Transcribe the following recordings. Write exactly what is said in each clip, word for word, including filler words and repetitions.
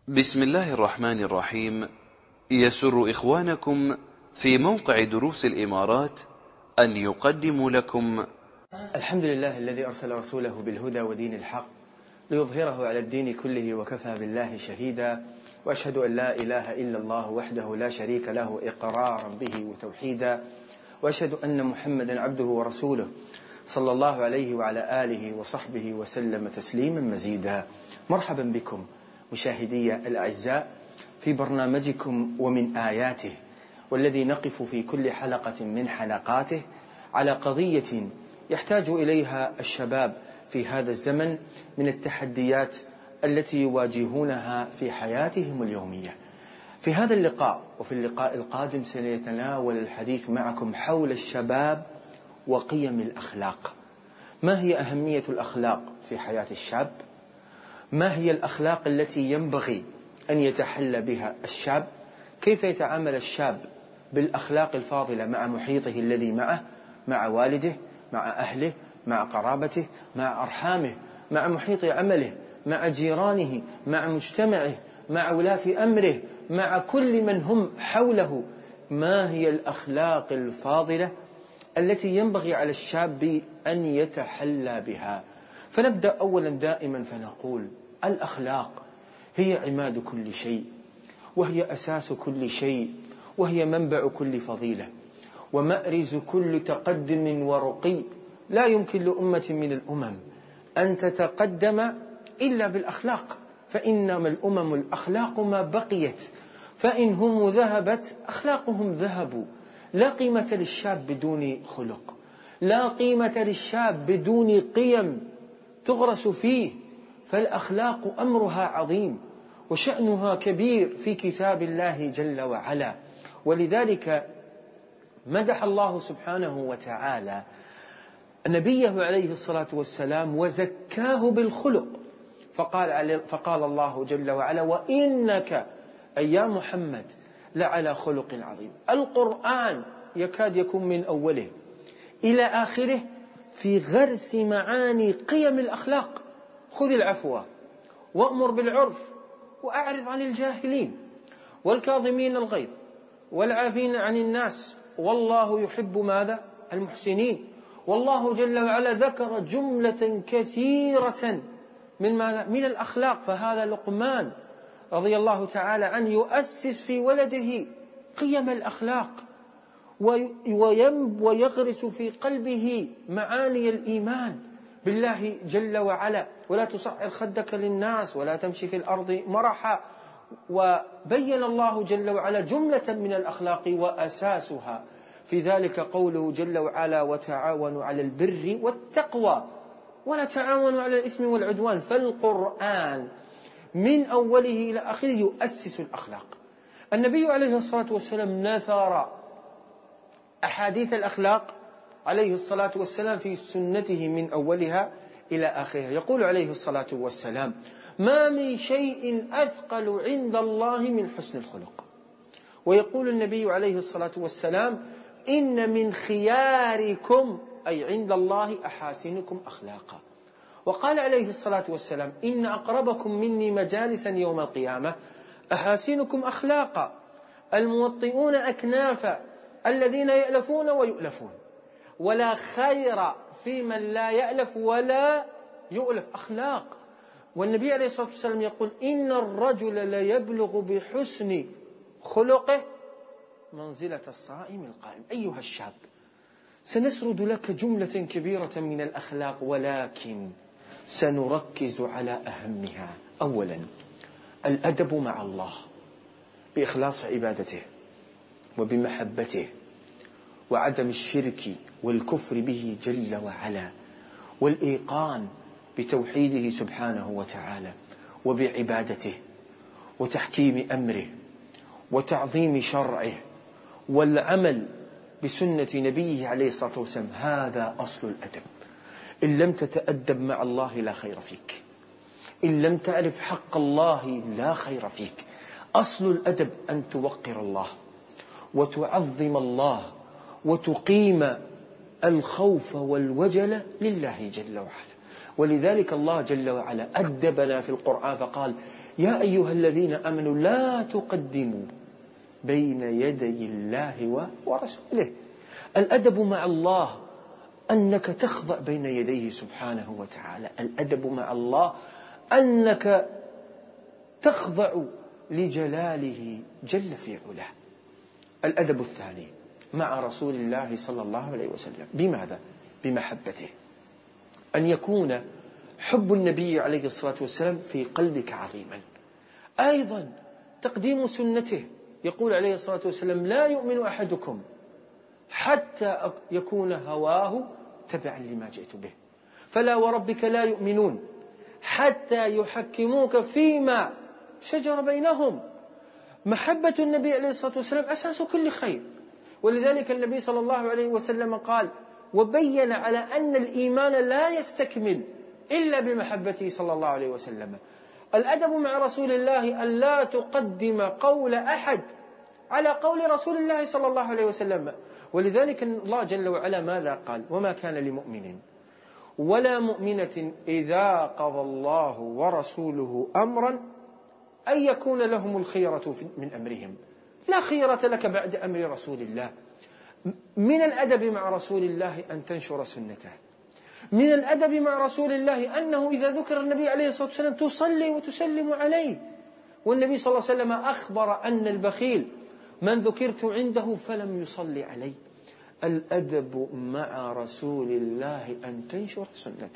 بسم الله الرحمن الرحيم. يسر إخوانكم في موقع دروس الإمارات أن يقدموا لكم الحمد لله الذي أرسل رسوله بالهدى ودين الحق ليظهره على الدين كله وكفى بالله شهيدا، وأشهد أن لا إله إلا الله وحده لا شريك له إقرارا به وتوحيدا، وأشهد أن محمدا عبده ورسوله صلى الله عليه وعلى آله وصحبه وسلم تسليما مزيدا. مرحبا بكم مشاهدي الأعزاء في برنامجكم ومن آياته، والذي نقف في كل حلقة من حلقاته على قضية يحتاج إليها الشباب في هذا الزمن من التحديات التي يواجهونها في حياتهم اليومية. في هذا اللقاء وفي اللقاء القادم سنتناول الحديث معكم حول الشباب وقيم الأخلاق. ما هي أهمية الأخلاق في حياة الشاب؟ ما هي الأخلاق التي ينبغي أن يتحلى بها الشاب؟ كيف يتعامل الشاب بالأخلاق الفاضلة مع محيطه الذي معه، مع والده، مع أهله، مع قرابته، مع أرحامه، مع محيط عمله، مع جيرانه، مع مجتمعه، مع ولاة أمره، مع كل من هم حوله. ما هي الأخلاق الفاضلة التي ينبغي على الشاب أن يتحلى بها؟ فنبدأ أولا دائما فنقول الأخلاق هي عماد كل شيء، وهي أساس كل شيء، وهي منبع كل فضيلة، ومأرز كل تقدم ورقي. لا يمكن لأمة من الأمم أن تتقدم إلا بالأخلاق، فإنما الأمم الأخلاق ما بقيت، فإن هم ذهبت أخلاقهم ذهبوا. لا قيمة للشاب بدون خلق، لا قيمة للشاب بدون قيم تغرس فيه، فالأخلاق أمرها عظيم وشأنها كبير في كتاب الله جل وعلا. ولذلك مدح الله سبحانه وتعالى نبيه عليه الصلاة والسلام وزكاه بالخلق، فقال, فقال الله جل وعلا: وإنك أي يا محمد لعلى خلق عظيم. القرآن يكاد يكون من أوله إلى آخره في غرس معاني قيم الأخلاق. خذ العفو وأمر بالعرف وأعرض عن الجاهلين والكاظمين الغيظ والعافين عن الناس والله يحب ماذا؟ المحسنين. والله جل وعلا ذكر جملة كثيرة من ماذا؟ من الأخلاق. فهذا لقمان رضي الله تعالى عنه يؤسس في ولده قيم الأخلاق ويغرس في قلبه معاني الإيمان بالله جل وعلا. ولا تصعر خدك للناس ولا تمشي في الأرض مرحا. وبين الله جل وعلا جملة من الأخلاق وأساسها في ذلك قوله جل وعلا: وتعاونوا على البر والتقوى ولا تعاونوا على الإثم والعدوان. فالقرآن من أوله إلى آخره يؤسس الأخلاق. النبي عليه الصلاة والسلام نثر أحاديث الأخلاق عليه الصلاة والسلام في سنته من أولها إلى آخرها. يقول عليه الصلاة والسلام: ما من شيء أثقل عند الله من حسن الخلق. ويقول النبي عليه الصلاة والسلام: إن من خياركم أي عند الله أحاسنكم أخلاقا. وقال عليه الصلاة والسلام: إن أقربكم مني مجالسا يوم القيامة أحاسنكم أخلاقا الموطئون أكنافا الذين يألفون ويؤلفون، ولا خير في من لا يألف ولا يؤلف. أخلاق. والنبي عليه الصلاة والسلام يقول: إن الرجل ليبلغ بحسن خلقه منزلة الصائم القائم. أيها الشاب، سنسرد لك جملة كبيرة من الأخلاق، ولكن سنركز على أهمها. أولا، الأدب مع الله بإخلاص عبادته وبمحبته وعدم الشرك والكفر به جل وعلا، والإيقان بتوحيده سبحانه وتعالى وبعبادته وتحكيم أمره وتعظيم شرعه والعمل بسنة نبيه عليه الصلاة والسلام. هذا أصل الأدب. إن لم تتأدب مع الله لا خير فيك، إن لم تعرف حق الله لا خير فيك. أصل الأدب أن توقر الله وتعظم الله وتقيم الخوف والوجل لله جل وعلا. ولذلك الله جل وعلا أدبنا في القرآن فقال: يا أيها الذين آمنوا لا تقدموا بين يدي الله ورسوله. الأدب مع الله أنك تخضع بين يديه سبحانه وتعالى. الأدب مع الله أنك تخضع لجلاله جل في علاه. الأدب الثاني مع رسول الله صلى الله عليه وسلم. بماذا؟ بمحبته. أن يكون حب النبي عليه الصلاة والسلام في قلبك عظيما. أيضا تقديم سنته. يقول عليه الصلاة والسلام لا يؤمن أحدكم حتى يكون هواه تبعا لما جئت به. فلا وربك لا يؤمنون حتى يحكموك فيما شجر بينهم. محبة النبي عليه الصلاة والسلام أساس كل خير. ولذلك النبي صلى الله عليه وسلم قال وبين على أن الإيمان لا يستكمل إلا بمحبته صلى الله عليه وسلم. الأدب مع رسول الله أن لا تقدم قول أحد على قول رسول الله صلى الله عليه وسلم. ولذلك الله جل وعلا ماذا قال؟ وما كان لمؤمن ولا مؤمنة إذا قضى الله ورسوله أمرا أن يكون لهم الخيرة من أمرهم. لا خيرة لك بعد أمر رسول الله. من الأدب مع رسول الله أن تنشر سنته. من الأدب مع رسول الله أنه إذا ذكر النبي عليه الصلاة والسلام تصلي وتسلم عليه. والنبي صلى الله عليه وسلم أخبر أن البخيل من ذكرت عنده فلم يصلي عليه. الأدب مع رسول الله أن تنشر سنته.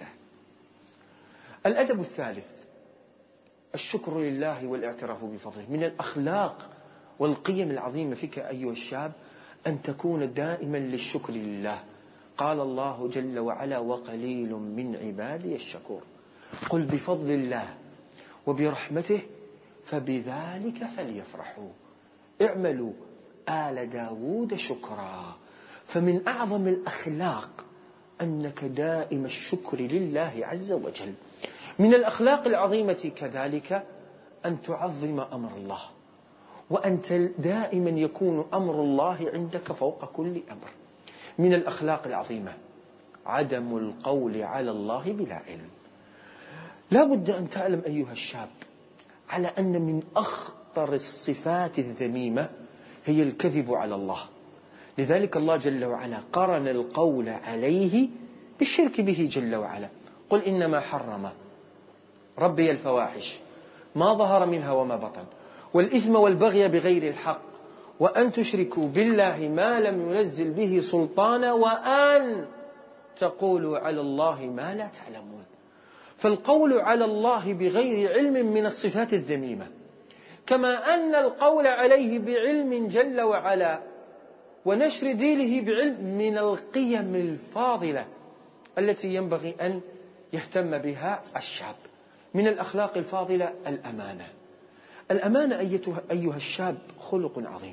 الأدب الثالث الشكر لله والاعتراف بفضله. من الأخلاق والقيم العظيمة فيك أيها الشاب أن تكون دائما للشكر لله. قال الله جل وعلا وقليل من عبادي الشكور. قل بفضل الله وبرحمته فبذلك فليفرحوا اعملوا آل داود شكرا. فمن أعظم الأخلاق أنك دائم الشكر لله عز وجل. من الأخلاق العظيمة كذلك أن تعظم أمر الله، وأنت دائما يكون أمر الله عندك فوق كل أمر. من الأخلاق العظيمة عدم القول على الله بلا علم. لا بد أن تعلم أيها الشاب على أن من أخطر الصفات الذميمة هي الكذب على الله. لذلك الله جل وعلا قرن القول عليه بالشرك به جل وعلا. قل إنما حرم ربي الفواحش ما ظهر منها وما بطن والإثم والبغي بغير الحق وأن تشركوا بالله ما لم ينزل به سلطانا وأن تقولوا على الله ما لا تعلمون. فالقول على الله بغير علم من الصفات الذميمة، كما أن القول عليه بعلم جل وعلا ونشر دينه بعلم من القيم الفاضلة التي ينبغي أن يهتم بها الشاب. من الأخلاق الفاضلة الأمانة. الأمانة أيها الشاب خلق عظيم.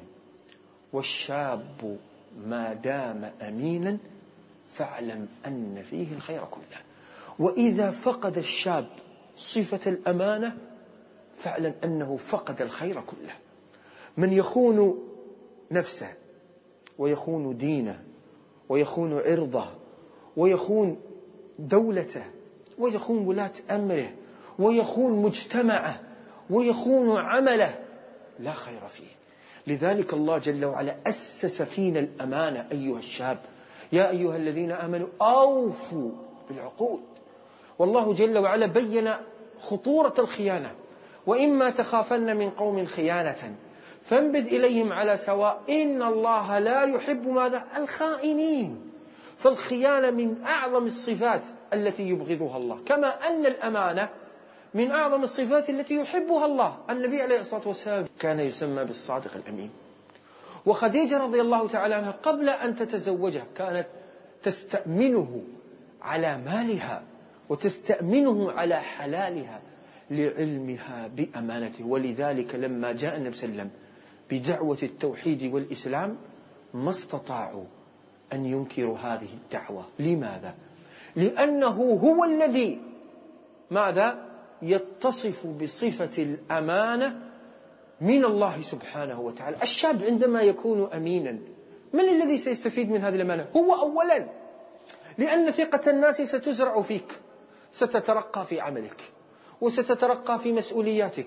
والشاب ما دام أمينا فاعلم أن فيه الخير كله. وإذا فقد الشاب صفة الأمانة فاعلم أنه فقد الخير كله. من يخون نفسه ويخون دينه ويخون عرضه ويخون دولته ويخون ولاة أمره ويخون مجتمعه ويخون عمله لا خير فيه. لذلك الله جل وعلا أسس فينا الأمانة أيها الشاب. يا أيها الذين آمنوا أوفوا بالعقود. والله جل وعلا بين خطورة الخيانة. وإما تخافن من قوم خيانة فانبذ إليهم على سواء إن الله لا يحب ماذا؟ الخائنين. فالخيانة من أعظم الصفات التي يبغضها الله، كما أن الأمانة من أعظم الصفات التي يحبها الله. النبي عليه الصلاة والسلام كان يسمى بالصادق الأمين. وخديجة رضي الله تعالى عنها قبل أن تتزوجه كانت تستأمنه على مالها وتستأمنه على حلالها لعلمها بأمانته. ولذلك لما جاء النبي صلى الله عليه وسلم بدعوة التوحيد والإسلام ما استطاعوا أن ينكروا هذه الدعوة. لماذا؟ لأنه هو الذي ماذا؟ يتصف بصفة الأمانة من الله سبحانه وتعالى. الشاب عندما يكون أمينا من الذي سيستفيد من هذه الأمانة؟ هو أولا، لأن ثقة الناس ستزرع فيك، ستترقى في عملك وستترقى في مسؤولياتك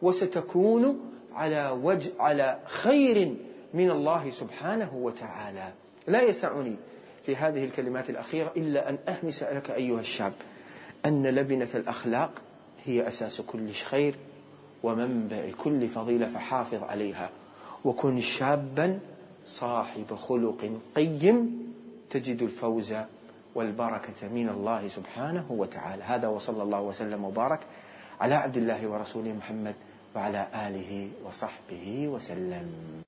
وستكون على وجه على خير من الله سبحانه وتعالى. لا يسعني في هذه الكلمات الأخيرة إلا أن أهمس لك أيها الشاب أن لبنة الأخلاق هي أساس كل خير ومنبع كل فضيلة، فحافظ عليها وكن شابا صاحب خلق قيم تجد الفوز والبركة من الله سبحانه وتعالى. هذا وصلى الله وسلم وبارك على عبد الله ورسوله محمد وعلى آله وصحبه وسلم.